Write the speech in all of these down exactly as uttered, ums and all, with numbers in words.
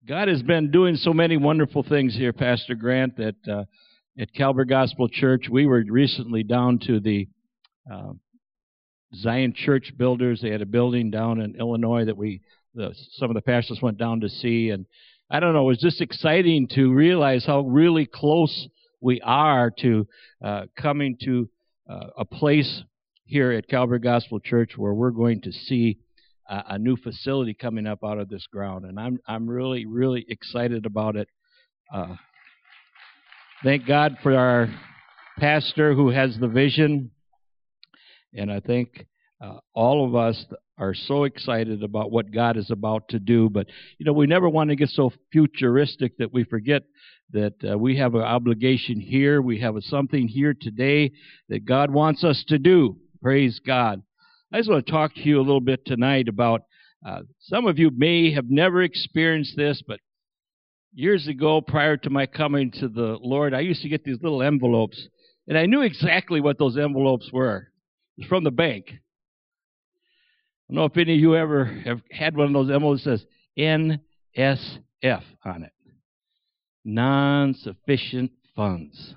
God has been doing so many wonderful things here, Pastor Grant, that uh, at Calvary Gospel Church, we were recently down to the uh, Zion Church Builders. They had a building down in Illinois that we, the, some of the pastors went down to see. And I don't know, it was just exciting to realize how really close we are to uh, coming to uh, a place here at Calvary Gospel Church where we're going to see uh, a new facility coming up out of this ground. And I'm I'm really, really excited about it. Uh, thank God for our pastor who has the vision. And I think uh, all of us are so excited about what God is about to do. But, you know, we never want to get so futuristic that we forget that uh, we have an obligation here. We have something here today that God wants us to do. Praise God. I just want to talk to you a little bit tonight about, uh, some of you may have never experienced this, but years ago, prior to my coming to the Lord, I used to get these little envelopes, and I knew exactly what those envelopes were. It was from the bank. I don't know if any of you ever have had one of those envelopes that says N S F on it. Non-sufficient funds.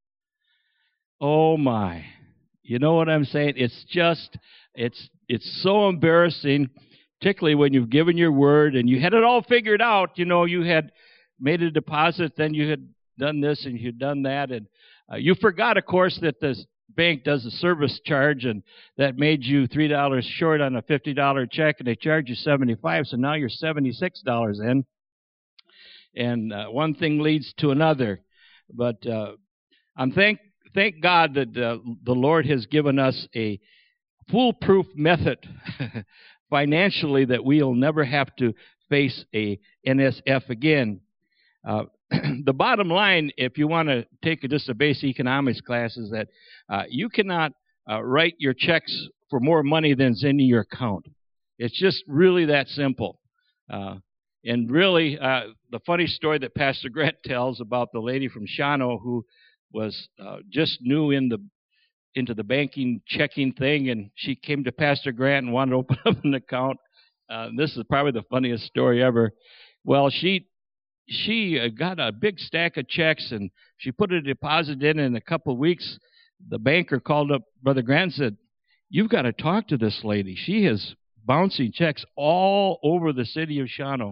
Oh my. You know what I'm saying? It's just, it's it's so embarrassing, particularly when you've given your word and you had it all figured out. You know, you had made a deposit, then you had done this and you'd done that. And uh, you forgot, of course, that the bank does a service charge, and that made you three dollars short on a fifty dollar check, and they charge you seventy-five dollars, so now you're seventy-six dollars in. And uh, one thing leads to another. But uh, I'm thank thank God that uh, the Lord has given us a foolproof method financially that we'll never have to face a N S F again. Uh, the bottom line, if you want to take a, just a basic economics class, is that uh, you cannot uh, write your checks for more money than's in your account. It's just really that simple. Uh, and really, uh, the funny story that Pastor Grant tells about the lady from Shawano who was uh, just new in the into the banking checking thing, and she came to Pastor Grant and wanted to open up an account. Uh, this is probably the funniest story ever. Well, she she uh, got a big stack of checks, and she put a deposit in, and in a couple of weeks, the banker called up Brother Grant and said, "You've got to talk to this lady. She is bouncing checks all over the city of Shawano."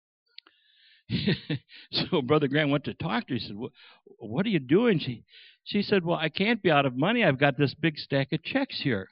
So Brother Grant went to talk to her. He said, "What are you doing?" She she said, "Well, I can't be out of money. I've got this big stack of checks here."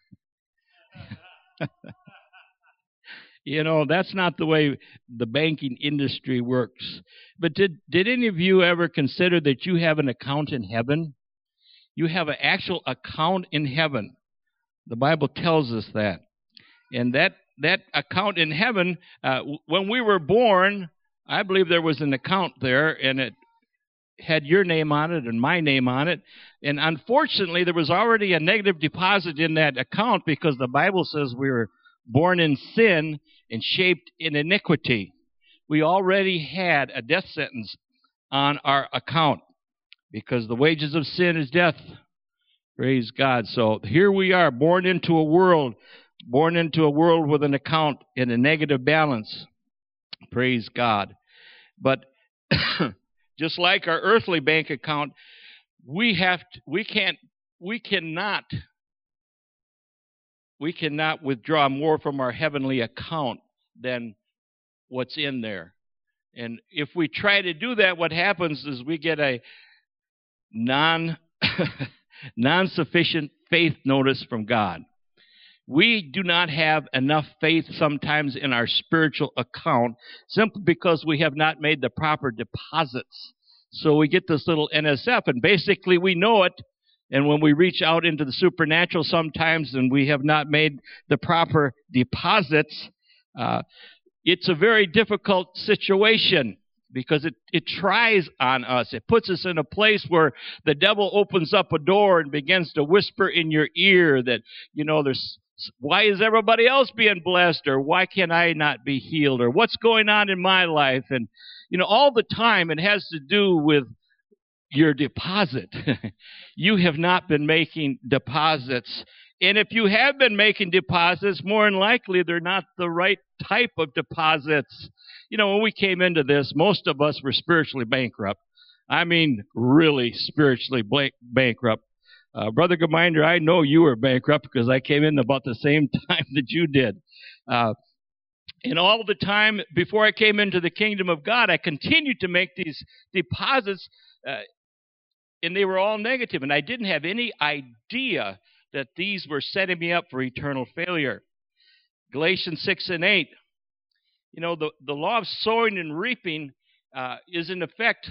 You know, that's not the way the banking industry works. But did did any of you ever consider that you have an account in heaven? You have an actual account in heaven. The Bible tells us that. And that, that account in heaven, uh, when we were born, I believe there was an account there, and it had your name on it and my name on it. And unfortunately, there was already a negative deposit in that account because the Bible says we were born in sin and shaped in iniquity. We already had a death sentence on our account because the wages of sin is death. Praise God. So here we are, born into a world, born into a world with an account in a negative balance. Praise God. But just like our earthly bank account, we have to, we can't we cannot we cannot withdraw more from our heavenly account than what's in there. And if we try to do that, what happens is we get a non non-sufficient faith notice from God. We do not have enough faith sometimes in our spiritual account simply because we have not made the proper deposits. So we get this little N S F, and basically we know it. And when we reach out into the supernatural sometimes and we have not made the proper deposits, uh, it's a very difficult situation because it, it tries on us. It puts us in a place where the devil opens up a door and begins to whisper in your ear that, you know, there's why is everybody else being blessed? Or why can I not be healed? Or what's going on in my life? And, you know, all the time it has to do with your deposit. You have not been making deposits. And if you have been making deposits, more than likely they're not the right type of deposits. You know, when we came into this, most of us were spiritually bankrupt. I mean, really spiritually bankrupt. Uh, Brother Geminder, I know you were bankrupt because I came in about the same time that you did. Uh, and all the time before I came into the kingdom of God, I continued to make these deposits, uh, and they were all negative. And I didn't have any idea that these were setting me up for eternal failure. Galatians six and eight, you know, the, the law of sowing and reaping uh, is in effect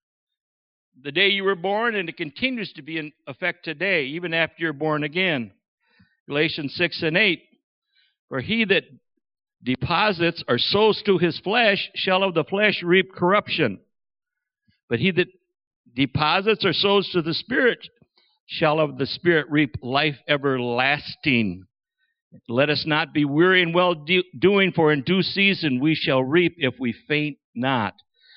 the day you were born, and it continues to be in effect today, even after you're born again. Galatians six and eight, for he that deposits or sows to his flesh shall of the flesh reap corruption. But he that deposits or sows to the Spirit shall of the Spirit reap life everlasting. Let us not be weary in well do- doing, for in due season we shall reap if we faint not.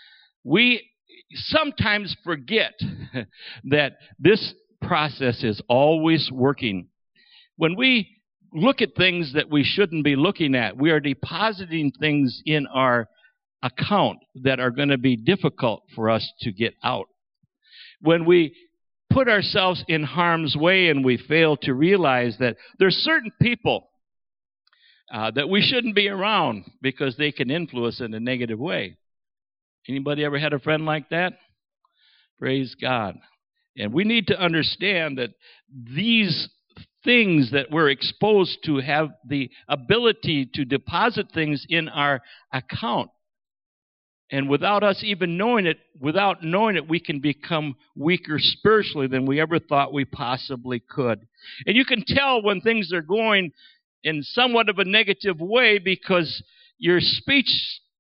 We sometimes forget that this process is always working. When we look at things that we shouldn't be looking at, we are depositing things in our account that are going to be difficult for us to get out. When we put ourselves in harm's way and we fail to realize that there's certain people uh, that we shouldn't be around because they can influence in a negative way. Anybody ever had a friend like that? Praise God. And we need to understand that these things that we're exposed to have the ability to deposit things in our account. And without us even knowing it, without knowing it, we can become weaker spiritually than we ever thought we possibly could. And you can tell when things are going in somewhat of a negative way because your speech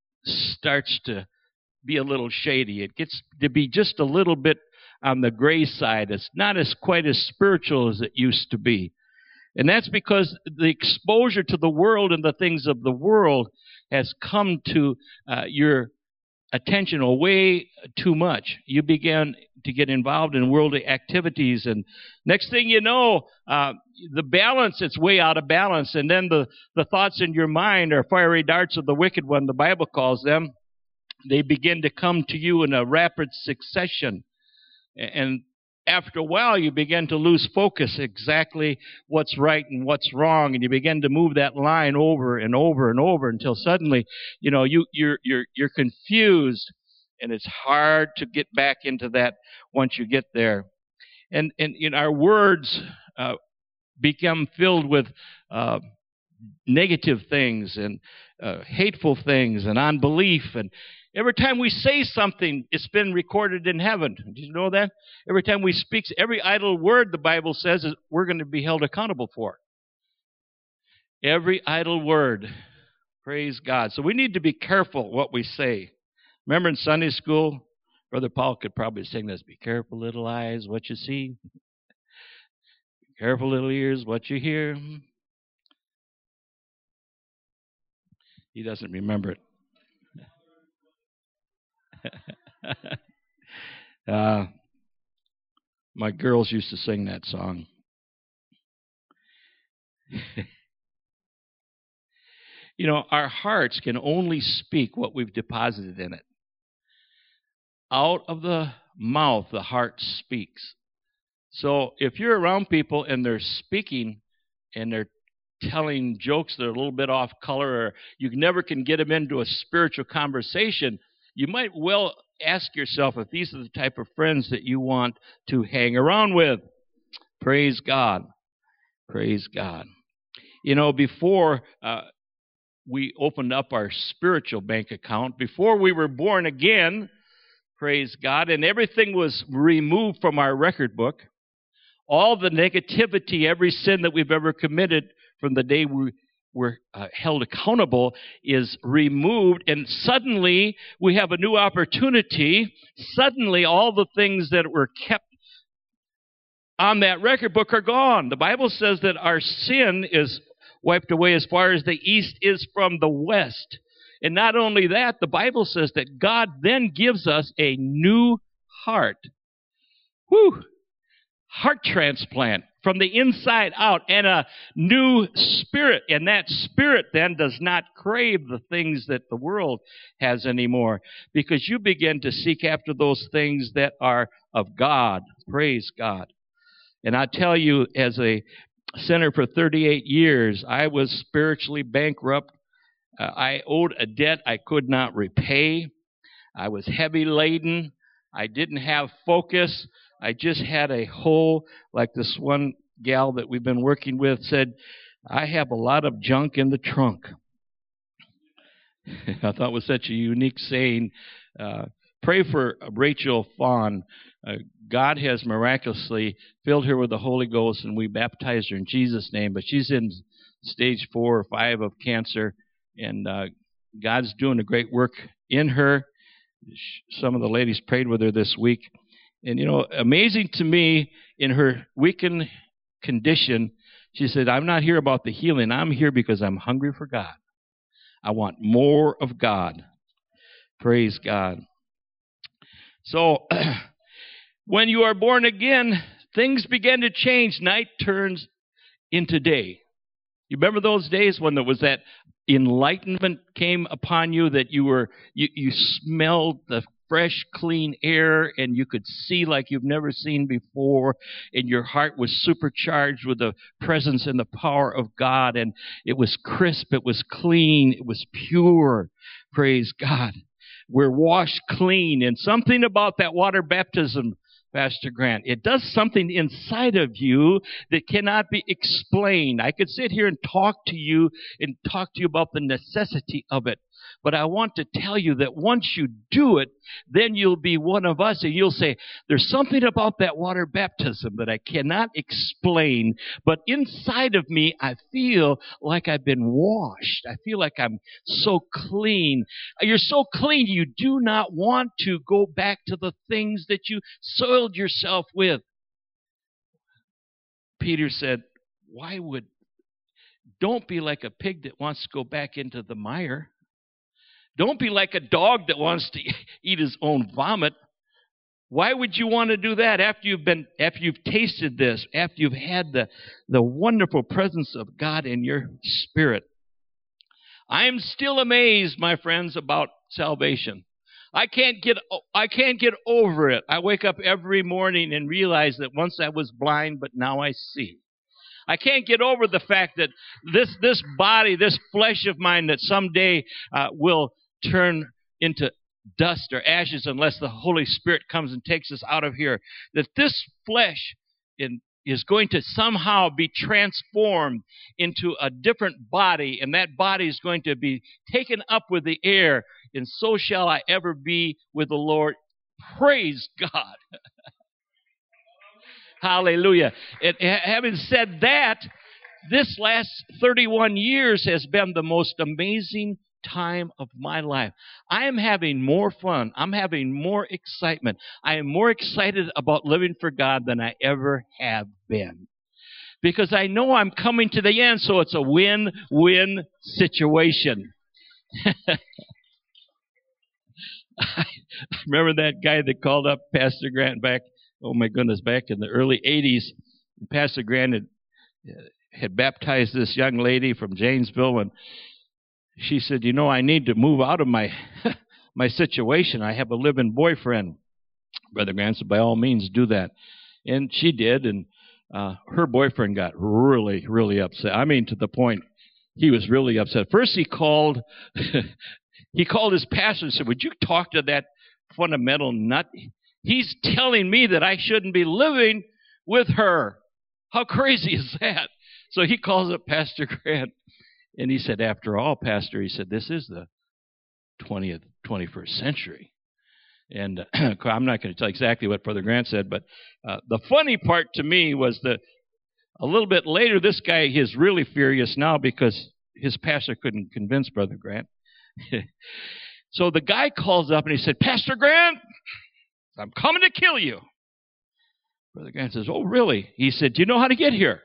starts to be a little shady. It gets to be just a little bit on the gray side. It's not as quite as spiritual as it used to be. And that's because the exposure to the world and the things of the world has come to uh, your attention way too much. You began to get involved in worldly activities, and next thing you know, uh, the balance, it's way out of balance, and then the, the thoughts in your mind are fiery darts of the wicked one, the Bible calls them. They begin to come to you in a rapid succession. And after a while, you begin to lose focus exactly what's right and what's wrong, and you begin to move that line over and over and over until suddenly, you know, you, you're, you're, you're confused, and it's hard to get back into that once you get there. And, and you know, our words uh, become filled with uh, negative things and uh, hateful things and unbelief. And every time we say something, it's been recorded in heaven. Did you know that? Every time we speak, every idle word, the Bible says, is we're going to be held accountable for. Every idle word. Praise God. So we need to be careful what we say. Remember in Sunday school, Brother Paul could probably sing this, be careful, little eyes, what you see. Be careful, little ears, what you hear. He doesn't remember it. uh, my girls used to sing that song. You know, our hearts can only speak what we've deposited in it. Out of the mouth, the heart speaks. So if you're around people and they're speaking and they're telling jokes that are a little bit off color, or you never can get them into a spiritual conversation, you might well ask yourself if these are the type of friends that you want to hang around with. Praise God. Praise God. You know, before uh, we opened up our spiritual bank account, before we were born again, praise God, and everything was removed from our record book, all the negativity, every sin that we've ever committed from the day we were uh, held accountable is removed, and suddenly we have a new opportunity. Suddenly all the things that were kept on that record book are gone. The Bible says that our sin is wiped away as far as the east is from the west. And not only that, the Bible says that God then gives us a new heart. Whew! Heart transplant. from the inside out, and a new spirit. And that spirit then does not crave the things that the world has anymore, because you begin to seek after those things that are of God. Praise God. And I tell you, as a sinner for thirty-eight years, I was spiritually bankrupt. Uh, I owed a debt I could not repay. I was heavy laden. I didn't have focus. I just had a hole, like this one gal that we've been working with said, I have a lot of junk in the trunk. I thought it was such a unique saying. Uh, pray for Rachel Fawn. Uh, God has miraculously filled her with the Holy Ghost, and we baptized her in Jesus' name. But she's in stage four or five of cancer, and uh, God's doing a great work in her. Some of the ladies prayed with her this week. And, you know, amazing to me, in her weakened condition, she said, I'm not here about the healing. I'm here because I'm hungry for God. I want more of God. Praise God. So, when you are born again, things begin to change. Night turns into day. You remember those days when there was that enlightenment came upon you, that you were you, you smelled the fresh, clean air, and you could see like you've never seen before, and your heart was supercharged with the presence and the power of God, and it was crisp, it was clean, it was pure. Praise God. We're washed clean, and something about that water baptism, Pastor Grant, it does something inside of you that cannot be explained. I could sit here and talk to you and talk to you about the necessity of it. But I want to tell you that once you do it, then you'll be one of us, and you'll say, there's something about that water baptism that I cannot explain, but inside of me, I feel like I've been washed. I feel like I'm so clean. You're so clean, you do not want to go back to the things that you soiled yourself with. Peter said, why would, don't be like a pig that wants to go back into the mire. Don't be like a dog that wants to eat his own vomit. Why would you want to do that after you've been, after you've tasted this, after you've had the, the wonderful presence of God in your spirit? I am still amazed, my friends, about salvation. I can't get, I can't get over it. I wake up every morning and realize that once I was blind, but now I see. I can't get over the fact that this, this body, this flesh of mine that someday uh, will turn into dust or ashes unless the Holy Spirit comes and takes us out of here, that this flesh in, is going to somehow be transformed into a different body, and that body is going to be taken up with the air, and so shall I ever be with the Lord. Praise God. Hallelujah. And having said that, this last thirty-one years has been the most amazing time of my life. I am having more fun. I'm having more excitement. I am more excited about living for God than I ever have been. Because I know I'm coming to the end, so it's a win-win situation. I remember that guy that called up Pastor Grant back, oh my goodness, back in the early eighties. Pastor Grant had, had baptized this young lady from Janesville, and she said, you know, I need to move out of my my situation. I have a live-in boyfriend. Brother Grant said, by all means, do that. And she did, and uh, her boyfriend got really, really upset. I mean, to the point he was really upset. First he called, he called his pastor and said, would you talk to that fundamental nut? He's telling me that I shouldn't be living with her. How crazy is that? So he calls up Pastor Grant, and he said, after all, Pastor, he said, this is the twentieth, twenty-first century. And uh, I'm not going to tell exactly what Brother Grant said, but uh, the funny part to me was that a little bit later, this guy is really furious now because his pastor couldn't convince Brother Grant. So the guy calls up and he said, Pastor Grant, I'm coming to kill you. Brother Grant says, oh, really? He said, do you know how to get here?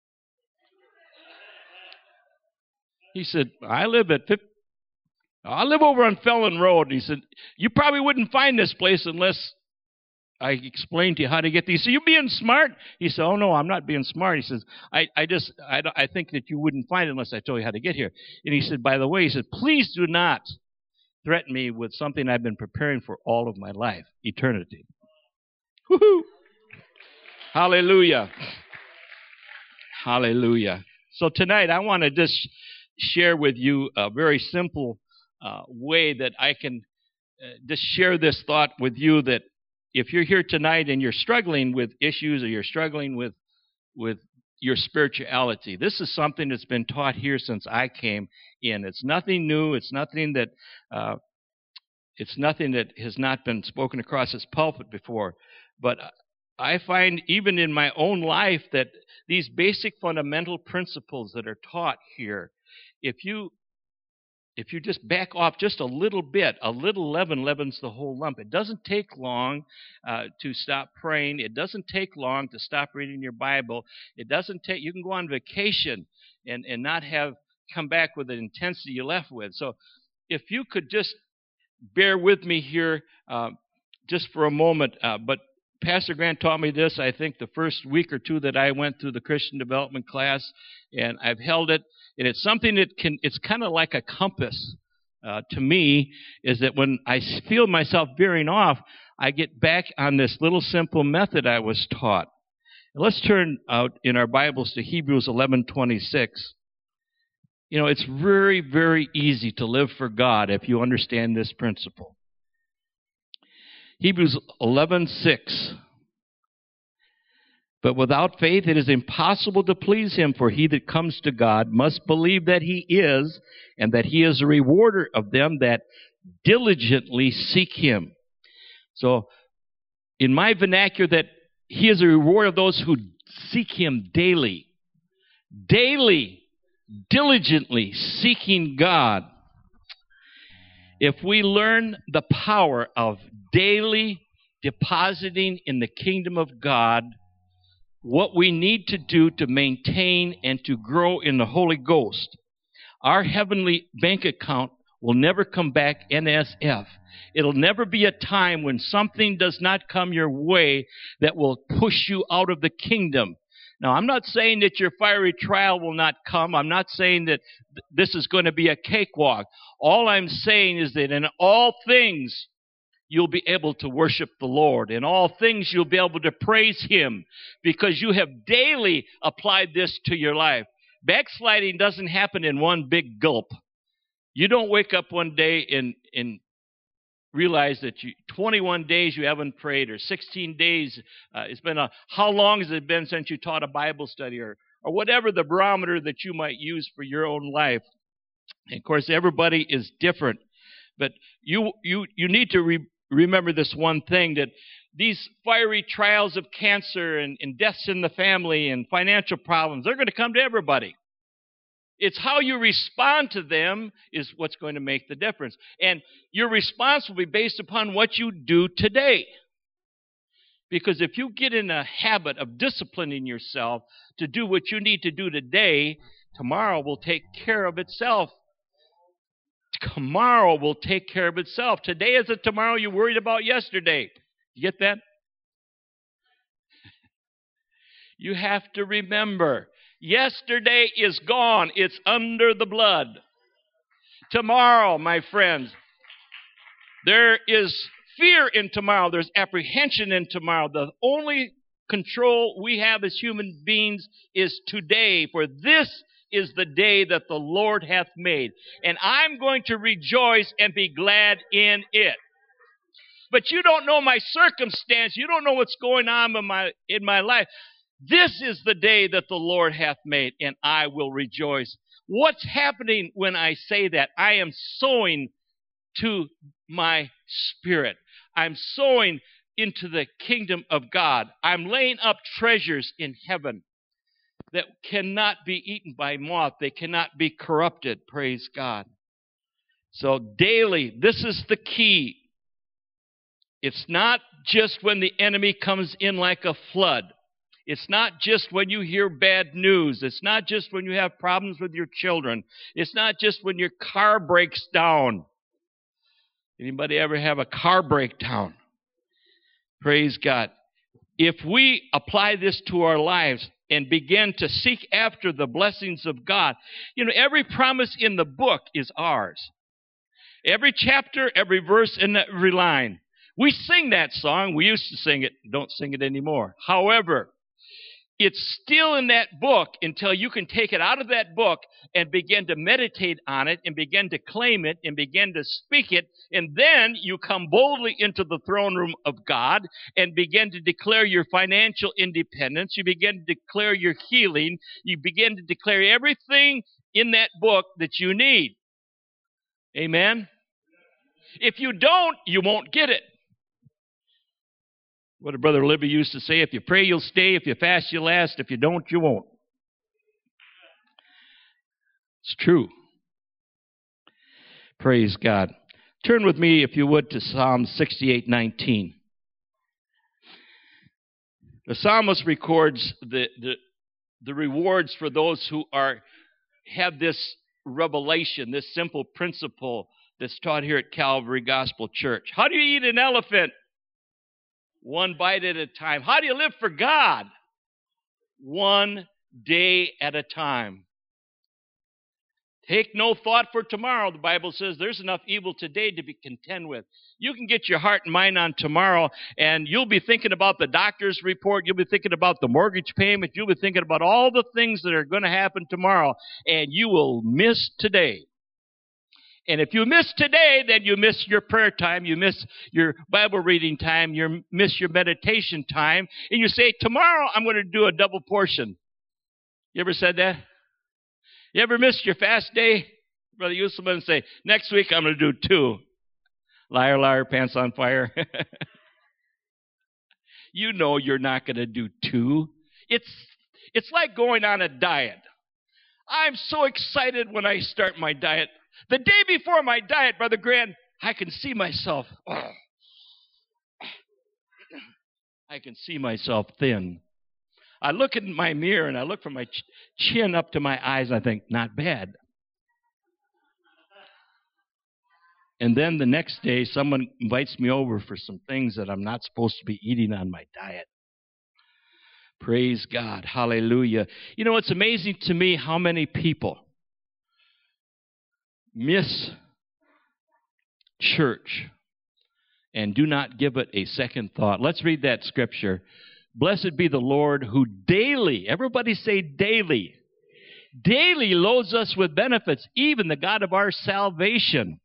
He said, I live at fifty, I live over on Felon Road. And he said, you probably wouldn't find this place unless I explained to you how to get these. So you being smart? He said, oh, no, I'm not being smart. He says, I, I just, I, I think that you wouldn't find it unless I told you how to get here. And he said, by the way, he said, please do not threaten me with something I've been preparing for all of my life, eternity. Woohoo! Hallelujah. Hallelujah. So tonight I want to just share with you a very simple uh, way that I can uh, just share this thought with you, that if you're here tonight and you're struggling with issues, or you're struggling with with your spirituality, this is something that's been taught here since I came in. It's nothing new. It's nothing that uh, it's nothing that has not been spoken across this pulpit before. But I find even in my own life that these basic fundamental principles that are taught here, if you if you just back off just a little bit, a little leaven leavens the whole lump. It doesn't take long uh, to stop praying. It doesn't take long to stop reading your Bible. It doesn't take. You can go on vacation and and not have come back with the intensity you left with. So if you could just bear with me here uh, just for a moment, uh, but Pastor Grant taught me this, I think, the first week or two that I went through the Christian development class, and I've held it. And it's something that can, it's kind of like a compass uh, to me, is that when I feel myself veering off, I get back on this little simple method I was taught. And let's turn out in our Bibles to Hebrews eleven twenty-six. You know, it's very, very easy to live for God if you understand this principle. Hebrews eleven six. But without faith it is impossible to please him, for he that comes to God must believe that he is, and that he is a rewarder of them that diligently seek him. So, in my vernacular, that he is a reward of those who seek him daily. Daily, diligently seeking God. If we learn the power of daily depositing in the kingdom of God what we need to do to maintain and to grow in the Holy Ghost, our heavenly bank account will never come back N S F. It'll never be a time when something does not come your way that will push you out of the kingdom. Now, I'm not saying that your fiery trial will not come. I'm not saying that th- this is going to be a cakewalk. All I'm saying is that in all things, you'll be able to worship the Lord. In all things, you'll be able to praise him because you have daily applied this to your life. Backsliding doesn't happen in one big gulp. You don't wake up one day and, and realize that you, twenty-one days you haven't prayed, or sixteen days, uh, it's been a, how long has it been since you taught a Bible study, or, or whatever the barometer that you might use for your own life. And of course, everybody is different. But you, you, you need to re- remember this one thing, that these fiery trials of cancer and, and deaths in the family and financial problems, they're going to come to everybody. It's how you respond to them is what's going to make the difference. And your response will be based upon what you do today. Because if you get in a habit of disciplining yourself to do what you need to do today, tomorrow will take care of itself. Tomorrow will take care of itself. Today is a tomorrow you worried about yesterday. You get that? You have to remember, yesterday is gone. It's under the blood. Tomorrow, my friends, there is fear in tomorrow. There's apprehension in tomorrow. The only control we have as human beings is today. For this is the day that the Lord hath made. And I'm going to rejoice and be glad in it. But you don't know my circumstance. You don't know what's going on in my, in my life. This is the day that the Lord hath made, and I will rejoice. What's happening when I say that? I am sowing to my spirit. I'm sowing into the kingdom of God. I'm laying up treasures in heaven that cannot be eaten by moth. They cannot be corrupted. Praise God. So daily, this is the key. It's not just when the enemy comes in like a flood. It's not just when you hear bad news. It's not just when you have problems with your children. It's not just when your car breaks down. Anybody ever have a car breakdown? Praise God. If we apply this to our lives and begin to seek after the blessings of God, you know, every promise in the book is ours. Every chapter, every verse, and every line. We sing that song. We used to sing it. Don't sing it anymore. However, it's still in that book until you can take it out of that book and begin to meditate on it and begin to claim it and begin to speak it. And then you come boldly into the throne room of God and begin to declare your financial independence. You begin to declare your healing. You begin to declare everything in that book that you need. Amen? If you don't, you won't get it. What did Brother Libby used to say? If you pray, you'll stay. If you fast, you'll last. If you don't, you won't. It's true. Praise God. Turn with me, if you would, to Psalm sixty-eight nineteen. The psalmist records the, the, the rewards for those who are have this revelation, this simple principle that's taught here at Calvary Gospel Church. How do you eat an elephant? One bite at a time. How do you live for God? One day at a time. Take no thought for tomorrow. The Bible says there's enough evil today to be content with. You can get your heart and mind on tomorrow, and you'll be thinking about the doctor's report. You'll be thinking about the mortgage payment. You'll be thinking about all the things that are going to happen tomorrow, and you will miss today. And if you miss today, then you miss your prayer time, you miss your Bible reading time, you miss your meditation time, and you say, tomorrow I'm going to do a double portion. You ever said that? You ever missed your fast day? Brother Usselman say, next week I'm going to do two. Liar, liar, pants on fire. You know you're not going to do two. It's, it's like going on a diet. I'm so excited when I start my diet. The day before my diet, Brother Grant, I can see myself. Oh, I can see myself thin. I look in my mirror and I look from my ch- chin up to my eyes and I think, not bad. And then the next day, someone invites me over for some things that I'm not supposed to be eating on my diet. Praise God. Hallelujah. You know, it's amazing to me how many people miss church and do not give it a second thought. Let's read that scripture. Blessed be the Lord who daily, everybody say daily, daily loads us with benefits, even the God of our salvation.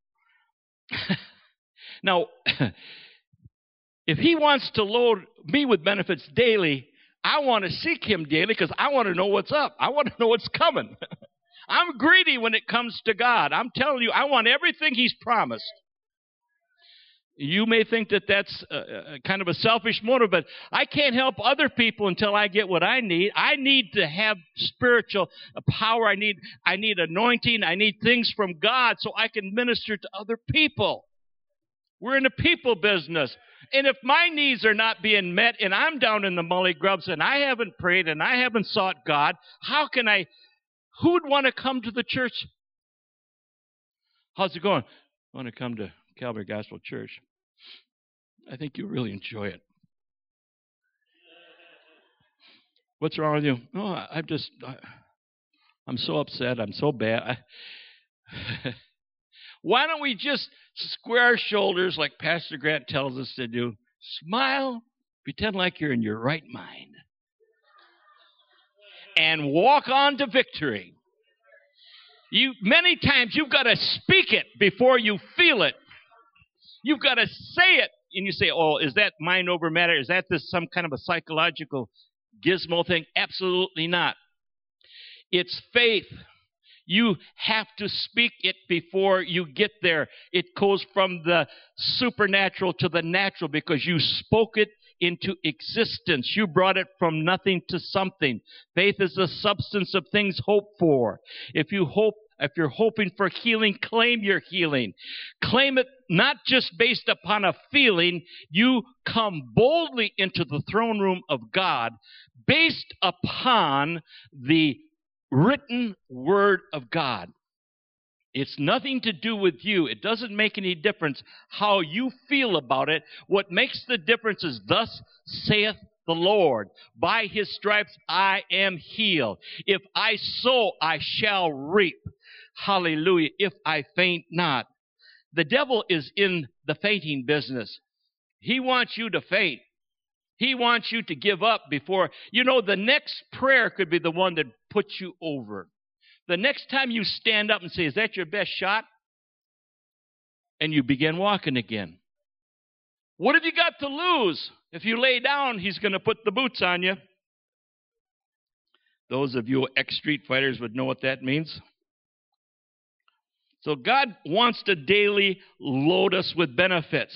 Now, if he wants to load me with benefits daily, I want to seek him daily because I want to know what's up. I want to know what's coming. I'm greedy when it comes to God. I'm telling you, I want everything he's promised. You may think that that's a, a kind of a selfish motive, but I can't help other people until I get what I need. I need to have spiritual power. I need, I need anointing. I need things from God so I can minister to other people. We're in the people business. And if my needs are not being met and I'm down in the mully grubs and I haven't prayed and I haven't sought God, how can I, who would want to come to the church? How's it going? I want to come to Calvary Gospel Church. I think you'll really enjoy it. What's wrong with you? Oh, I'm just, I, I'm so upset. I'm so bad. I, why don't we just square our shoulders like Pastor Grant tells us to do? Smile, pretend like you're in your right mind, and walk on to victory. You many times you've got to speak it before you feel it. You've got to say it, and you say, "Oh, is that mind over matter? Is that this some kind of a psychological gizmo thing?" Absolutely not. It's faith. You have to speak it before you get there. It goes from the supernatural to the natural because you spoke it into existence. You brought it from nothing to something. Faith is the substance of things hoped for. If you hope, if you're hoping for healing, claim your healing. Claim it not just based upon a feeling. You come boldly into the throne room of God based upon the written word of God. It's nothing to do with you. It doesn't make any difference how you feel about it. What makes the difference is, thus saith the Lord, by his stripes I am healed. If I sow, I shall reap. Hallelujah. If I faint not. The devil is in the fainting business. He wants you to faint. He wants you to give up before, you know, the next prayer could be the one that puts you over. The next time you stand up and say, is that your best shot? And you begin walking again. What have you got to lose? If you lay down, he's going to put the boots on you. Those of you ex-street fighters would know what that means. So God wants to daily load us with benefits.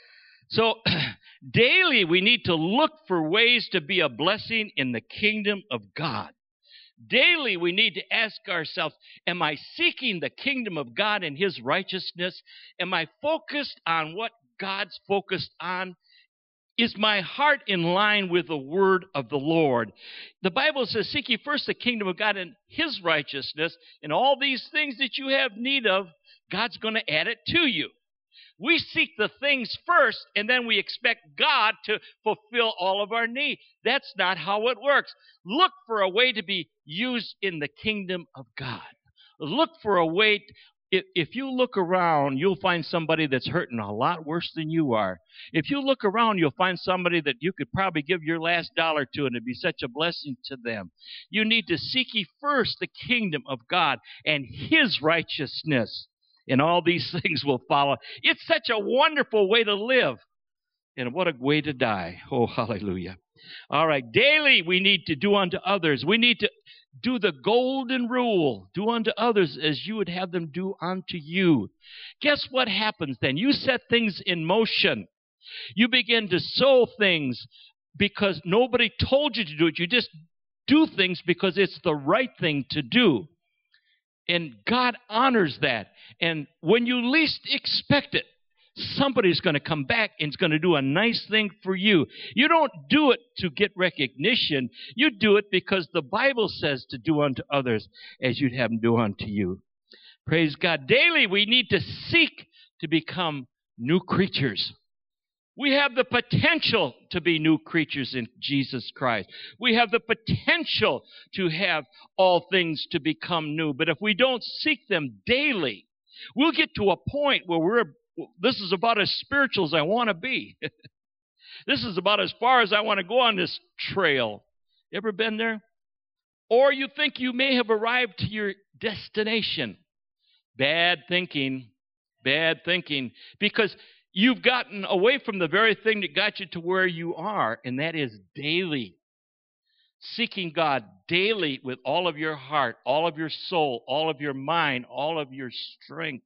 So daily we need to look for ways to be a blessing in the kingdom of God. Daily we need to ask ourselves, am I seeking the kingdom of God and his righteousness? Am I focused on what God's focused on? Is my heart in line with the word of the Lord? The Bible says, seek ye first the kingdom of God and his righteousness, and all these things that you have need of, God's going to add it to you. We seek the things first, and then we expect God to fulfill all of our need. That's not how it works. Look for a way to be used in the kingdom of God. Look for a way. To, if, if you look around, you'll find somebody that's hurting a lot worse than you are. If you look around, you'll find somebody that you could probably give your last dollar to, and it'd be such a blessing to them. You need to seek ye first the kingdom of God and his righteousness, and all these things will follow. It's such a wonderful way to live. And what a way to die. Oh, hallelujah. All right. Daily we need to do unto others. We need to do the golden rule. Do unto others as you would have them do unto you. Guess what happens then? You set things in motion. You begin to sow things because nobody told you to do it. You just do things because it's the right thing to do. And God honors that. And when you least expect it, somebody's going to come back and is going to do a nice thing for you. You don't do it to get recognition. You do it because the Bible says to do unto others as you'd have them do unto you. Praise God. Daily we need to seek to become new creatures. We have the potential to be new creatures in Jesus Christ. We have the potential to have all things to become new. But if we don't seek them daily, we'll get to a point where we're, this is about as spiritual as I want to be. This is about as far as I want to go on this trail. You ever been there? Or you think you may have arrived to your destination. Bad thinking. Bad thinking. Because you've gotten away from the very thing that got you to where you are, and that is daily. Seeking God daily with all of your heart, all of your soul, all of your mind, all of your strength.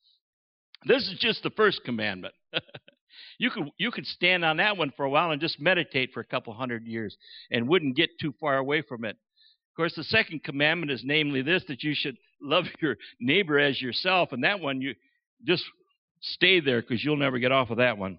This is just the first commandment. You could, you could stand on that one for a while and just meditate for a couple hundred years and wouldn't get too far away from it. Of course, the second commandment is namely this, that you should love your neighbor as yourself, and that one you just stay there because you'll never get off of that one.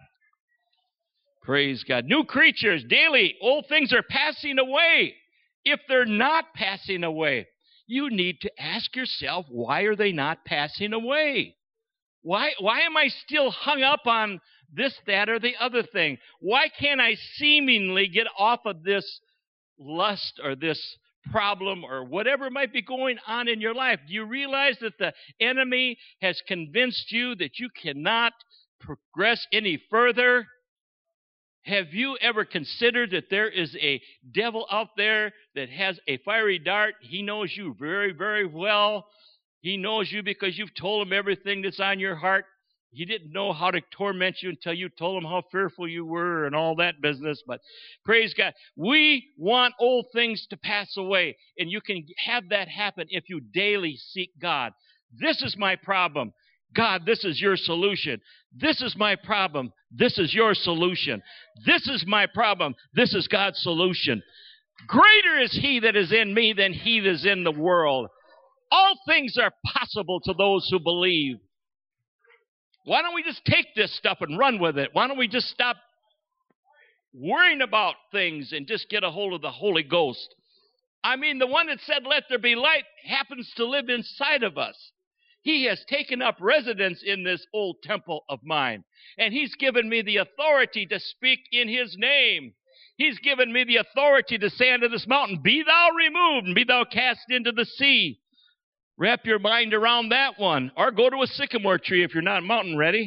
Praise God. New creatures daily. Old things are passing away. If they're not passing away, you need to ask yourself, why are they not passing away? Why, why am I still hung up on this, that, or the other thing? Why can't I seemingly get off of this lust or this problem or whatever might be going on in your life? Do you realize that the enemy has convinced you that you cannot progress any further? Have you ever considered that there is a devil out there that has a fiery dart? He knows you very, very well. He knows you because you've told him everything that's on your heart. He didn't know how to torment you until you told him how fearful you were and all that business. But praise God. We want old things to pass away. And you can have that happen if you daily seek God. This is my problem. God, this is your solution. This is my problem. This is your solution. This is my problem. This is God's solution. Greater is he that is in me than he that is in the world. All things are possible to those who believe. Why don't we just take this stuff and run with it? Why don't we just stop worrying about things and just get a hold of the Holy Ghost? I mean, the one that said, let there be light, happens to live inside of us. He has taken up residence in this old temple of mine. And He's given me the authority to speak in His name. He's given me the authority to say unto this mountain, be thou removed and be thou cast into the sea. Wrap your mind around that one. Or go to a sycamore tree if you're not mountain ready.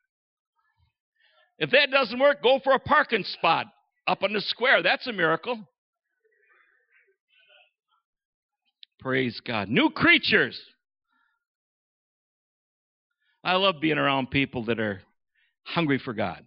If that doesn't work, go for a parking spot up on the square. That's a miracle. Praise God. New creatures. I love being around people that are hungry for God.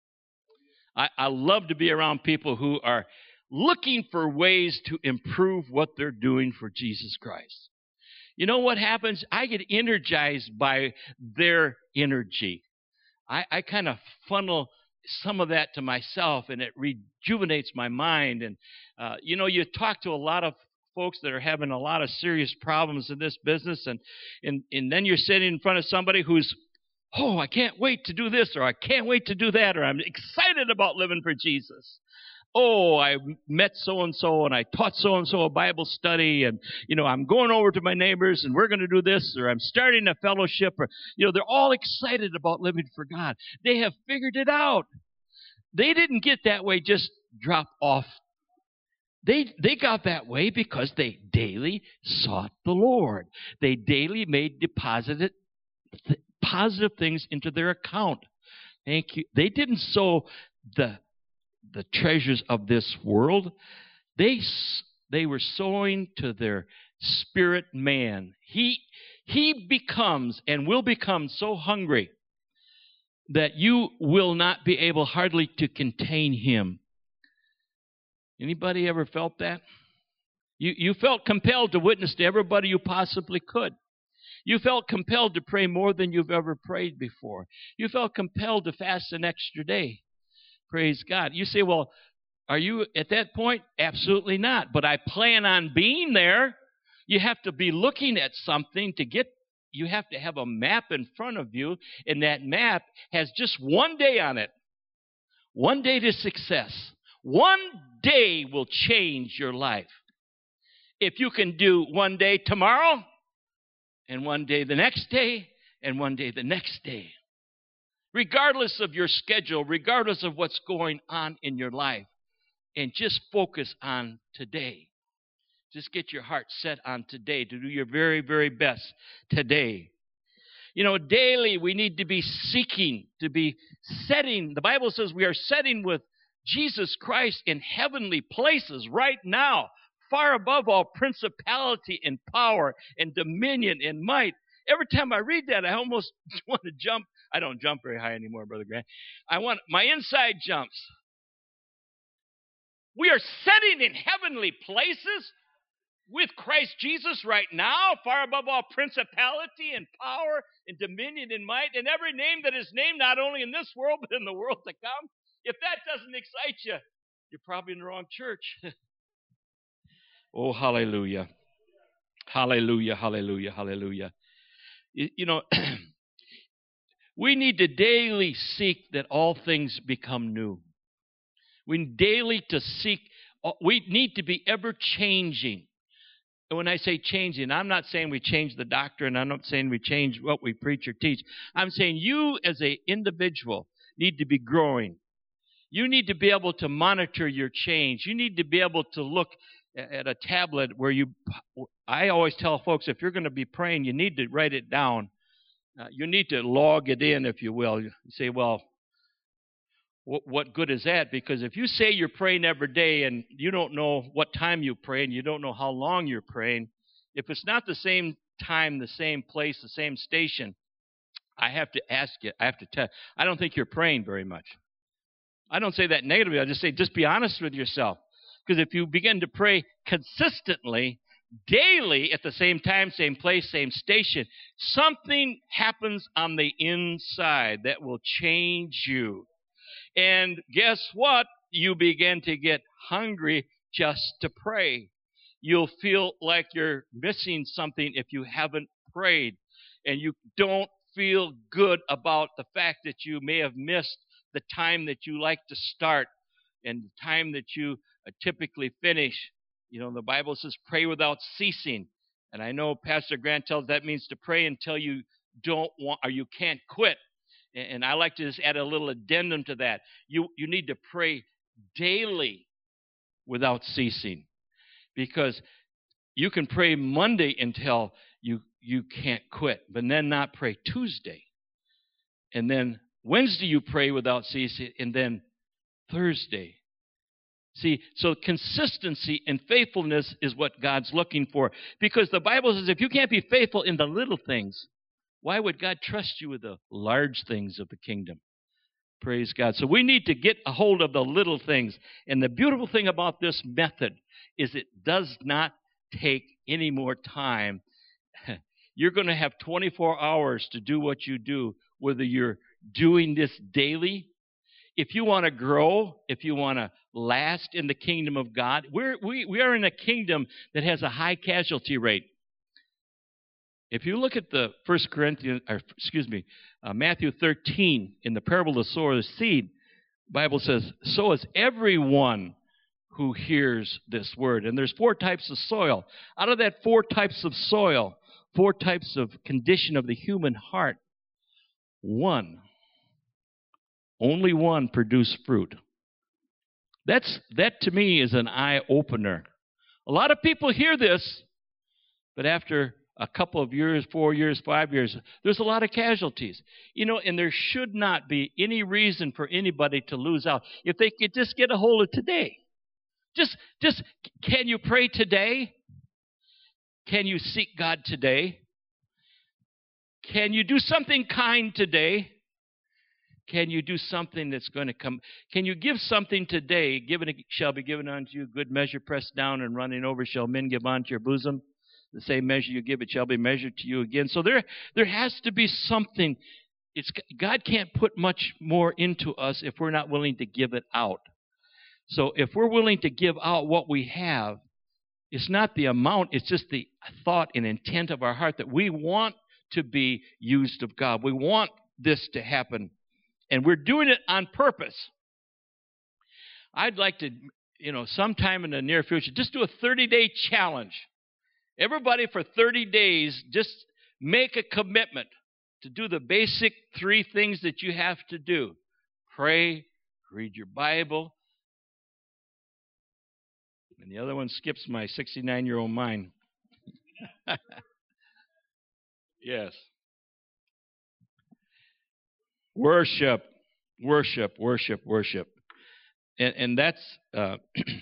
I, I love to be around people who are looking for ways to improve what they're doing for Jesus Christ. You know what happens? I get energized by their energy. I, I kind of funnel some of that to myself, and it rejuvenates my mind. And, uh, you know, you talk to a lot of folks that are having a lot of serious problems in this business, and, and, and then you're sitting in front of somebody who's, oh, I can't wait to do this, or I can't wait to do that, or I'm excited about living for Jesus. Oh, I met so-and-so, and I taught so-and-so a Bible study, and, you know, I'm going over to my neighbors, and we're going to do this, or I'm starting a fellowship, or, you know, they're all excited about living for God. They have figured it out. They didn't get that way just drop off. They, they got that way because they daily sought the Lord. They daily made deposited th- positive things into their account. Thank you. They didn't sow the the treasures of this world. They they were sowing to their spirit man. He he becomes and will become so hungry that you will not be able hardly to contain him. Anybody ever felt that? You you felt compelled to witness to everybody you possibly could. You felt compelled to pray more than you've ever prayed before. You felt compelled to fast an extra day. Praise God. You say, well, are you at that point? Absolutely not. But I plan on being there. You have to be looking at something to get, you have to have a map in front of you, and that map has just one day on it. One day to success. One day will change your life. If you can do one day tomorrow, and one day the next day, and one day the next day. Regardless of your schedule, regardless of what's going on in your life, and just focus on today. Just get your heart set on today to do your very, very best today. You know, daily we need to be seeking, to be setting. The Bible says we are setting with Jesus Christ in heavenly places right now, far above all principality and power and dominion and might. Every time I read that, I almost want to jump. I don't jump very high anymore, Brother Grant. I want, my inside jumps. We are sitting in heavenly places with Christ Jesus right now, far above all principality and power and dominion and might, and every name that is named, not only in this world, but in the world to come. If that doesn't excite you, you're probably in the wrong church. Oh, hallelujah. Hallelujah, hallelujah, hallelujah. You, you know, we need to daily seek that all things become new. We need daily to seek, we need to be ever changing. And when I say changing, I'm not saying we change the doctrine. I'm not saying we change what we preach or teach. I'm saying you as an individual need to be growing. You need to be able to monitor your change. You need to be able to look at a tablet where you, I always tell folks, if you're going to be praying, you need to write it down. Uh, you need to log it in, if you will. You say, well, what, what good is that? Because if you say you're praying every day and you don't know what time you pray and you don't know how long you're praying, if it's not the same time, the same place, the same station, I have to ask you, I have to tell, I don't think you're praying very much. I don't say that negatively. I just say, just be honest with yourself. Because if you begin to pray consistently, daily, at the same time, same place, same station, something happens on the inside that will change you. And guess what? You begin to get hungry just to pray. You'll feel like you're missing something if you haven't prayed. And you don't feel good about the fact that you may have missed the time that you like to start and the time that you uh, typically finish. You know, the Bible says pray without ceasing. And I know Pastor Grant tells that means to pray until you don't want or you can't quit. And I like to just add a little addendum to that. You, you need to pray daily without ceasing. Because you can pray Monday until you, you can't quit, but then not pray Tuesday. And then Wednesday you pray without ceasing, and then Thursday. See, so consistency and faithfulness is what God's looking for. Because the Bible says if you can't be faithful in the little things, why would God trust you with the large things of the kingdom? Praise God. So we need to get a hold of the little things. And the beautiful thing about this method is it does not take any more time. You're going to have twenty-four hours to do what you do, whether you're doing this daily. If you want to grow, if you want to last in the kingdom of God, we're, we, we are in a kingdom that has a high casualty rate. If you look at the First Corinthians, or excuse me, uh, Matthew thirteen, in the parable of the sower of the seed, the Bible says, so is everyone who hears this word. And there's four types of soil. Out of that four types of soil, four types of condition of the human heart, one, only one produced fruit. That's, that to me is an eye-opener. A lot of people hear this, but after a couple of years, four years, five years, there's a lot of casualties. You know, and there should not be any reason for anybody to lose out. If they could just get a hold of today. Just, just, can you pray today? Can you seek God today? Can you do something kind today? Can you do something that's going to come? Can you give something today? Given it shall be given unto you, good measure, pressed down and running over, shall men give unto your bosom. The same measure you give, it shall be measured to you again. So there, there has to be something. It's, God can't put much more into us if we're not willing to give it out. So if we're willing to give out what we have, it's not the amount, it's just the thought and intent of our heart that we want to be used of God. We want this to happen. And we're doing it on purpose. I'd like to, you know, sometime in the near future, just do a thirty-day challenge. Everybody for thirty days, just make a commitment to do the basic three things that you have to do. Pray, read your Bible. And the other one skips my sixty-nine-year-old mind. Yes. Worship, worship, worship, worship. And, and that's uh,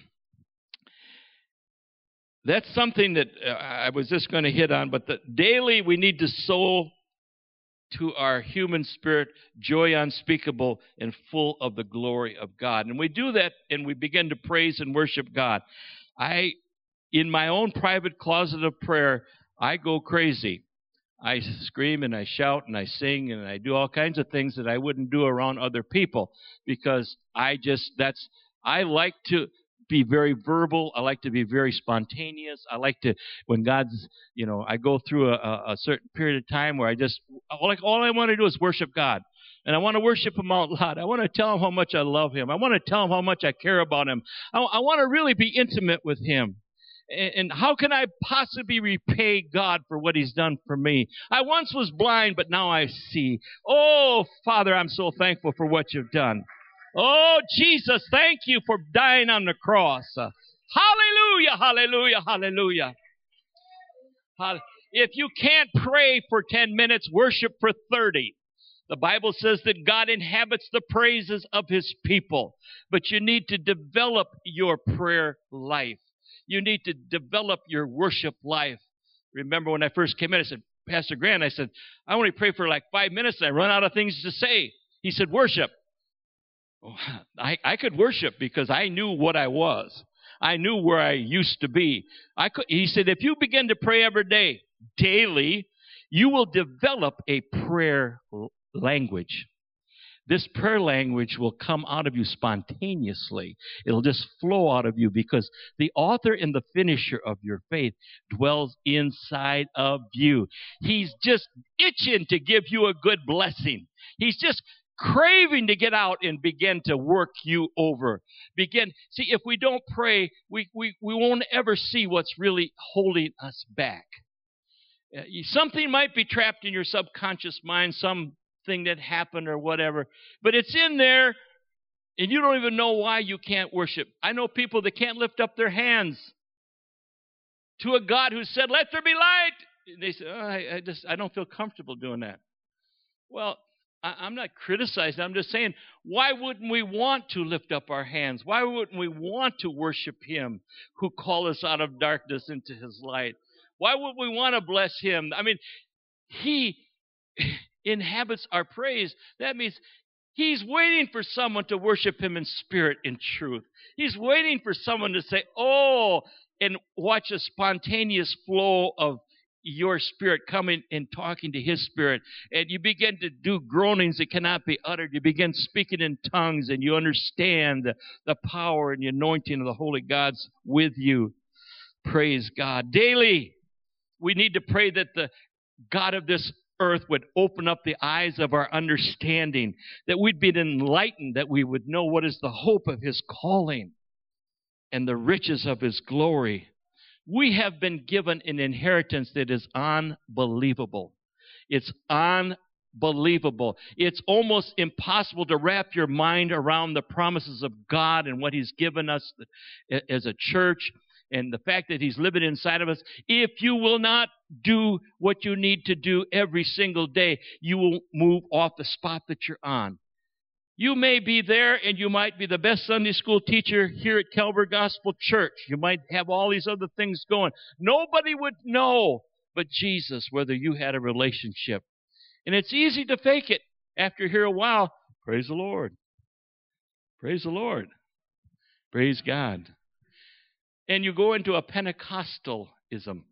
that's something that uh, I was just going to hit on. But the, daily we need to sow to our human spirit joy unspeakable and full of the glory of God. And we do that and we begin to praise and worship God. I, in my own private closet of prayer, I go crazy. I scream and I shout and I sing and I do all kinds of things that I wouldn't do around other people because I just, that's, I like to be very verbal. I like to be very spontaneous. I like to, when God's, you know, I go through a, a certain period of time where I just, like, all I want to do is worship God. And I want to worship Him out loud. I want to tell Him how much I love Him. I want to tell Him how much I care about Him. I, I want to really be intimate with Him. And how can I possibly repay God for what He's done for me? I once was blind, but now I see. Oh, Father, I'm so thankful for what You've done. Oh, Jesus, thank You for dying on the cross. Uh, hallelujah, hallelujah, hallelujah. If you can't pray for ten minutes, worship for thirty. The Bible says that God inhabits the praises of His people. But you need to develop your prayer life. You need to develop your worship life. Remember when I first came in, I said, Pastor Grant, I said, I only pray for like five minutes and I run out of things to say. He said, worship. Oh, I, I could worship because I knew what I was. I knew where I used to be. I could, he said, if you begin to pray every day, daily, you will develop a prayer language. This prayer language will come out of you spontaneously. It'll just flow out of you because the author and the finisher of your faith dwells inside of you. He's just itching to give you a good blessing. He's just craving to get out and begin to work you over. Begin. See, if we don't pray, we, we, we won't ever see what's really holding us back. Uh, Something might be trapped in your subconscious mind, something that happened or whatever, but it's in there, and you don't even know why you can't worship. I know people that can't lift up their hands to a God who said, "Let there be light." They say, oh, I, I just I don't feel comfortable doing that. Well, I, I'm not criticizing. I'm just saying, why wouldn't we want to lift up our hands? Why wouldn't we want to worship Him who called us out of darkness into His light? Why would we want to bless Him? I mean, He inhabits our praise. That means He's waiting for someone to worship Him in spirit and truth. He's waiting for someone to say, oh, and watch a spontaneous flow of your spirit coming and talking to His spirit. And you begin to do groanings that cannot be uttered. You begin speaking in tongues, and you understand the, the power and the anointing of the Holy God's with you. Praise God. Daily, we need to pray that the God of this earth would open up the eyes of our understanding, that we'd be enlightened, that we would know what is the hope of His calling and the riches of His glory. We have been given an inheritance that is unbelievable. It's unbelievable. It's almost impossible to wrap your mind around the promises of God and what He's given us as a church, and the fact that He's living inside of us. If you will not do what you need to do every single day, you will move off the spot that you're on. You may be there, and you might be the best Sunday school teacher here at Calvary Gospel Church. You might have all these other things going. Nobody would know but Jesus whether you had a relationship. And it's easy to fake it after here a while. Praise the Lord. Praise the Lord. Praise God. And you go into a Pentecostalism.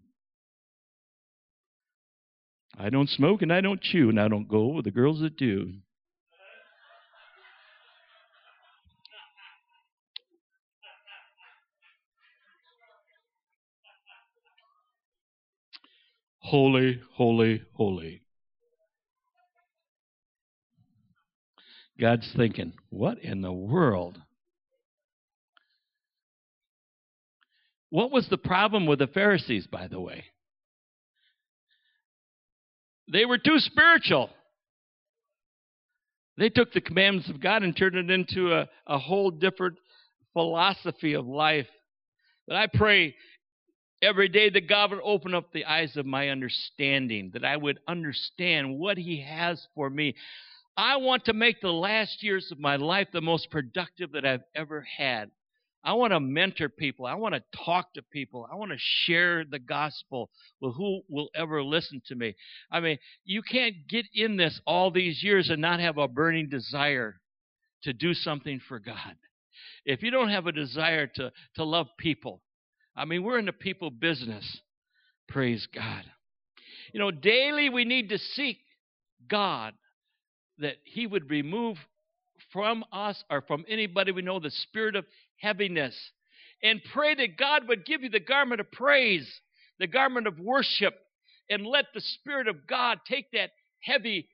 I don't smoke and I don't chew, and I don't go with the girls that do. Holy, holy, holy. God's thinking, what in the world? What was the problem with the Pharisees, by the way? They were too spiritual. They took the commandments of God and turned it into a, a whole different philosophy of life. But I pray every day that God would open up the eyes of my understanding, that I would understand what He has for me. I want to make the last years of my life the most productive that I've ever had. I want to mentor people. I want to talk to people. I want to share the gospel with who will ever listen to me. I mean, you can't get in this all these years and not have a burning desire to do something for God. If you don't have a desire to, to love people, I mean, we're in the people business. Praise God. You know, daily we need to seek God, that He would remove from us or from anybody we know the spirit of heaviness, and pray that God would give you the garment of praise, the garment of worship, and let the Spirit of God take that heavy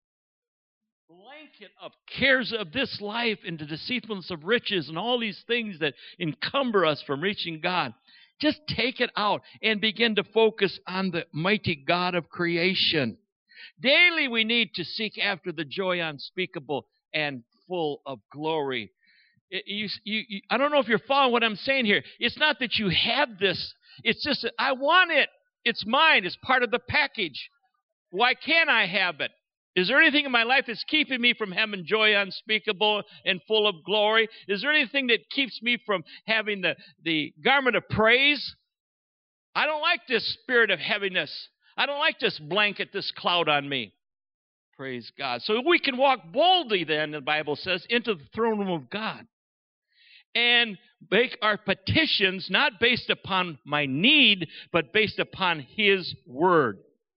blanket of cares of this life and the deceitfulness of riches and all these things that encumber us from reaching God. Just take it out and begin to focus on the mighty God of creation. Daily we need to seek after the joy unspeakable and full of glory. You, you, you, I don't know if you're following what I'm saying here. It's not that you have this. It's just that I want it. It's mine. It's part of the package. Why can't I have it? Is there anything in my life that's keeping me from having joy unspeakable and full of glory? Is there anything that keeps me from having the, the garment of praise? I don't like this spirit of heaviness. I don't like this blanket, this cloud on me. Praise God. So we can walk boldly then, the Bible says, into the throne room of God and make our petitions not based upon my need, but based upon His word.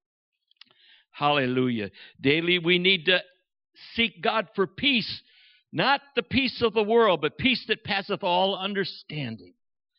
Hallelujah. Daily we need to seek God for peace, not the peace of the world, but peace that passeth all understanding.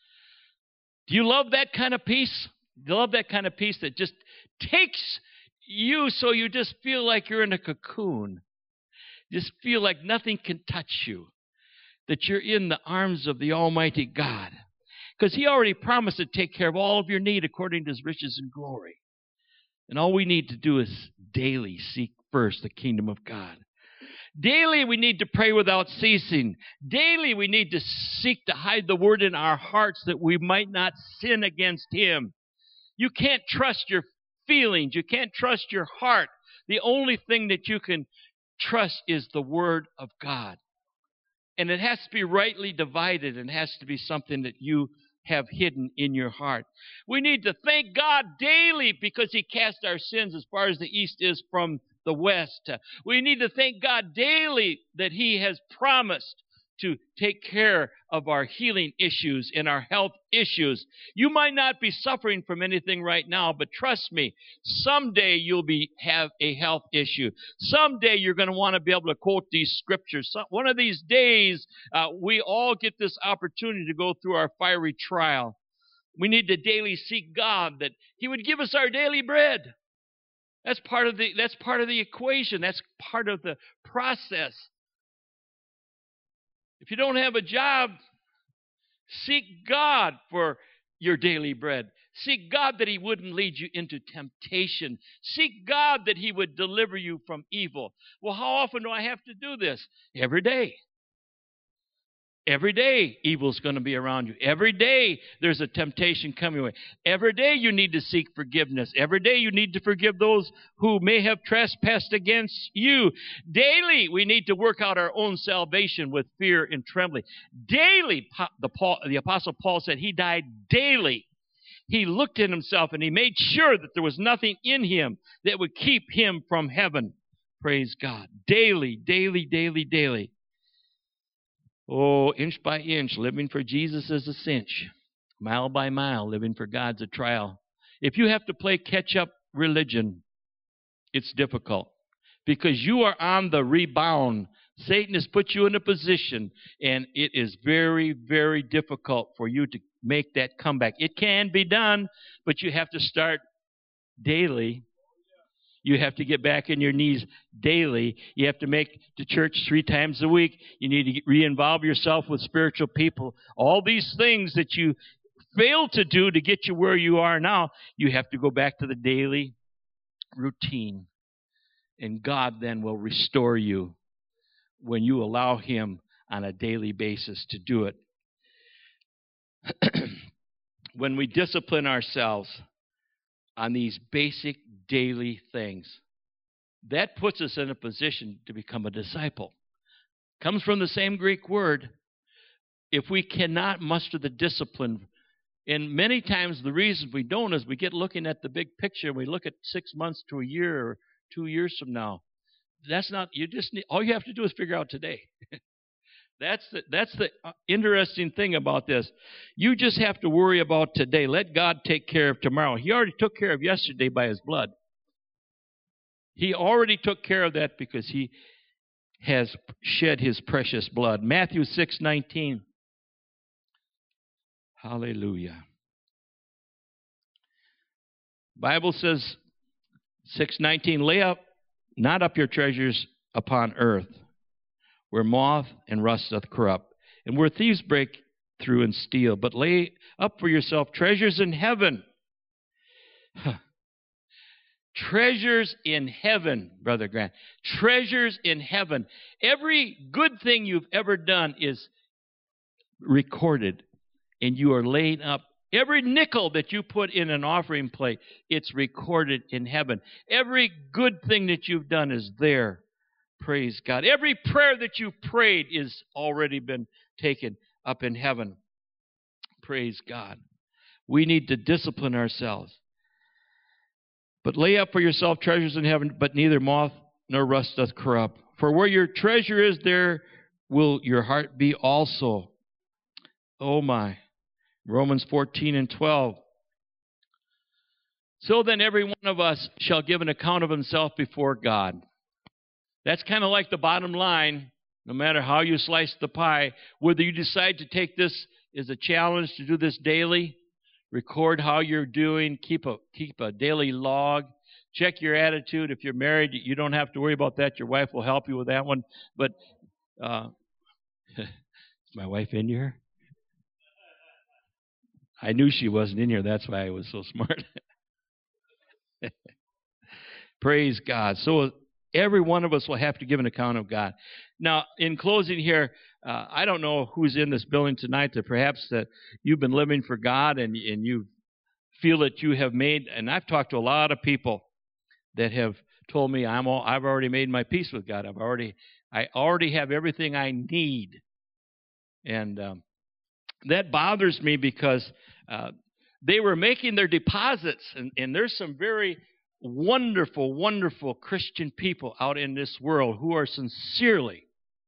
Do you love that kind of peace? Do you love that kind of peace that just takes you so you just feel like you're in a cocoon? Just feel like nothing can touch you. That you're in the arms of the Almighty God. Because He already promised to take care of all of your need according to His riches and glory. And all we need to do is daily seek first the kingdom of God. Daily we need to pray without ceasing. Daily we need to seek to hide the word in our hearts that we might not sin against him. You can't trust your feelings. You can't trust your heart. The only thing that you can trust is the word of God. And it has to be rightly divided and has to be something that you have hidden in your heart. We need to thank God daily because he cast our sins as far as the east is from the west. We need to thank God daily that he has promised to take care of our healing issues and our health issues. You might not be suffering from anything right now, but trust me, someday you'll be have a health issue. Someday you're going to want to be able to quote these scriptures. So, one of these days, uh, we all get this opportunity to go through our fiery trial. We need to daily seek God that he would give us our daily bread. That's part of the, that's part of the equation. That's part of the process. If you don't have a job, seek God for your daily bread. Seek God that he wouldn't lead you into temptation. Seek God that he would deliver you from evil. Well, how often do I have to do this? Every day. Every day, evil's going to be around you. Every day, there's a temptation coming your way. Every day, you need to seek forgiveness. Every day, you need to forgive those who may have trespassed against you. Daily, we need to work out our own salvation with fear and trembling. Daily, the, Paul, the Apostle Paul said he died daily. He looked at himself and he made sure that there was nothing in him that would keep him from heaven. Praise God. Daily, daily, daily, daily. Oh, inch by inch, living for Jesus is a cinch. Mile by mile, living for God's a trial. If you have to play catch-up religion, it's difficult because you are on the rebound. Satan has put you in a position, and it is very, very difficult for you to make that comeback. It can be done, but you have to start daily. You have to get back on your knees daily. You have to make the church three times a week. You need to re-involve yourself with spiritual people. All these things that you failed to do to get you where you are now, you have to go back to the daily routine. And God then will restore you when you allow him on a daily basis to do it. When we discipline ourselves on these basic daily things, that puts us in a position to become a disciple. Comes from the same Greek word. If we cannot muster the discipline, and many times the reason we don't is we get looking at the big picture. We look at six months to a year or two years from now. That's not, you just need, all you have to do is figure out today. That's the, that's the interesting thing about this. You just have to worry about today. Let God take care of tomorrow. He already took care of yesterday by his blood. He already took care of that because he has shed his precious blood. Matthew six nineteen. Hallelujah. Bible says, six nineteen, lay up, not up your treasures upon earth, where moth and rust doth corrupt, and where thieves break through and steal. But lay up for yourself treasures in heaven. Treasures in heaven, Brother Grant. Treasures in heaven. Every good thing you've ever done is recorded, and you are laid up. Every nickel that you put in an offering plate, it's recorded in heaven. Every good thing that you've done is there. Praise God. Every prayer that you've prayed is already been taken up in heaven. Praise God. We need to discipline ourselves. But lay up for yourself treasures in heaven, but neither moth nor rust doth corrupt. For where your treasure is, there will your heart be also. Oh my. Romans fourteen and twelve. So then every one of us shall give an account of himself before God. That's kind of like the bottom line, no matter how you slice the pie. Whether you decide to take this as a challenge to do this daily, record how you're doing, keep a keep a daily log, check your attitude. If you're married, you don't have to worry about that. Your wife will help you with that one. But uh, is my wife in here? I knew she wasn't in here. That's why I was so smart. Praise God. So every one of us will have to give an account of God. Now, in closing here, uh, I don't know who's in this building tonight that perhaps that you've been living for God and, and you feel that you have made, and I've talked to a lot of people that have told me I'm all, I've already made my peace with God. I've already, I already have everything I need. And um, that bothers me because uh, they were making their deposits, and, and there's some very wonderful, wonderful Christian people out in this world who are sincerely,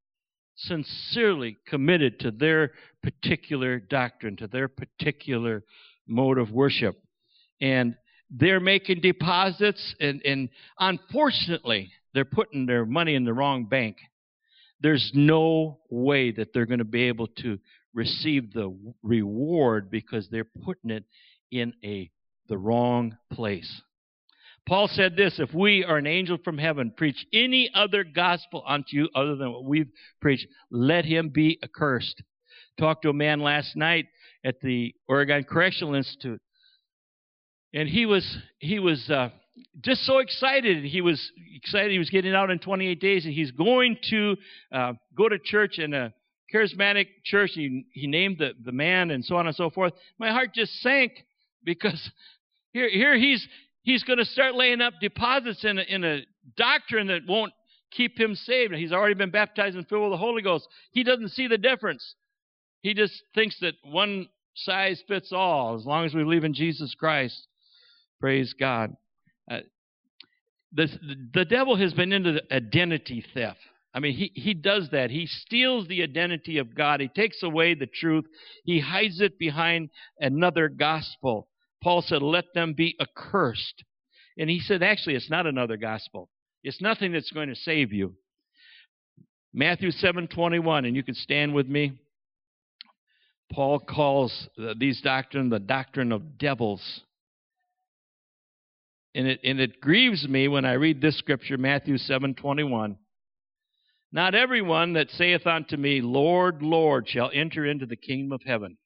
sincerely committed to their particular doctrine, to their particular mode of worship. And they're making deposits, and, and unfortunately, they're putting their money in the wrong bank. There's no way that they're going to be able to receive the reward because they're putting it in a the wrong place. Paul said this, if we or an angel from heaven preach any other gospel unto you other than what we've preached, let him be accursed. Talked to a man last night at the Oregon Correctional Institute, and he was he was uh, just so excited. He was excited he was getting out in twenty-eight days, and he's going to uh, go to church in a charismatic church. He, he named the, the man and so on and so forth. My heart just sank because here, here he's he's going to start laying up deposits in a, in a doctrine that won't keep him saved. He's already been baptized and filled with the Holy Ghost. He doesn't see the difference. He just thinks that one size fits all as long as we believe in Jesus Christ. Praise God. Uh, the, the devil has been into the identity theft. I mean, he, he does that. He steals the identity of God. He takes away the truth. He hides it behind another gospel. Paul said, let them be accursed. And he said, actually, it's not another gospel. It's nothing that's going to save you. Matthew seven twenty-one, and you can stand with me. Paul calls these doctrine the doctrine of devils. And it, and it grieves me when I read this scripture, Matthew seven twenty-one. Not everyone that saith unto me, Lord, Lord, shall enter into the kingdom of heaven,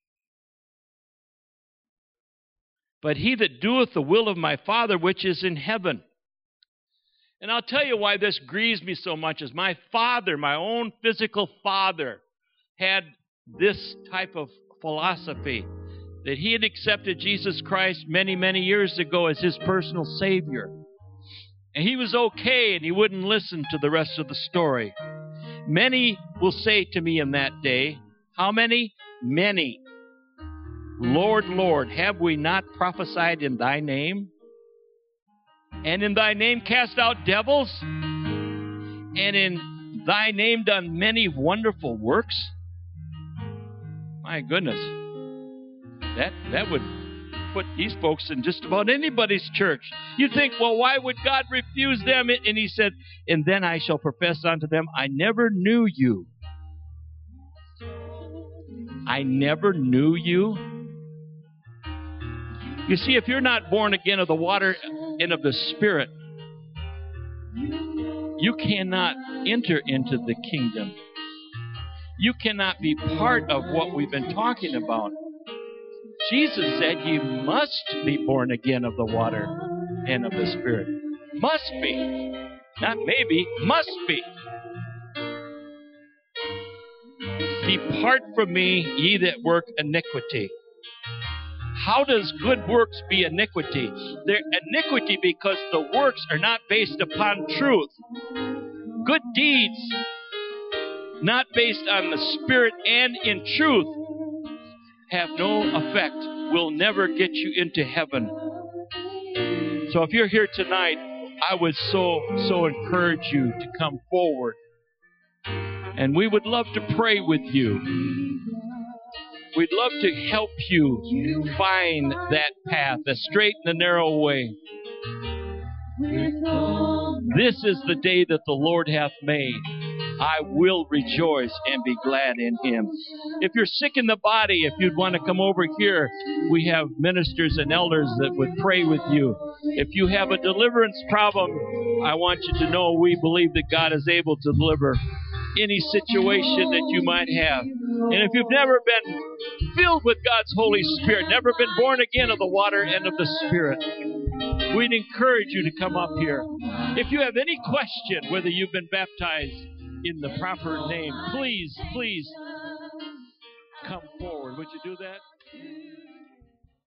but he that doeth the will of my Father which is in heaven. And I'll tell you why this grieves me so much is my father, my own physical father, had this type of philosophy that he had accepted Jesus Christ many, many years ago as his personal Savior. And he was okay, and he wouldn't listen to the rest of the story. Many will say to me in that day, how many? Many. Lord, Lord, have we not prophesied in thy name? And in thy name cast out devils? And in thy name done many wonderful works? My goodness. That, that would put these folks in just about anybody's church. You think, well, why would God refuse them? And he said, and then I shall profess unto them, I never knew you. I never knew you. You see, if you're not born again of the water and of the Spirit, you cannot enter into the kingdom. You cannot be part of what we've been talking about. Jesus said you must be born again of the water and of the Spirit. Must be. Not maybe, must be. Depart from me, ye that work iniquity. How does good works be iniquity? They're iniquity because the works are not based upon truth. Good deeds, not based on the Spirit and in truth, have no effect, will never get you into heaven. So if you're here tonight, I would so, so encourage you to come forward. And we would love to pray with you. We'd love to help you find that path, the straight and the narrow way. This is the day that the Lord hath made. I will rejoice and be glad in him. If you're sick in the body, if you'd want to come over here, we have ministers and elders that would pray with you. If you have a deliverance problem, I want you to know we believe that God is able to deliver any situation that you might have. And if you've never been filled with God's Holy Spirit, never been born again of the water and of the Spirit, we'd encourage you to come up here. If you have any question whether you've been baptized in the proper name, please, please come forward. Would you do that?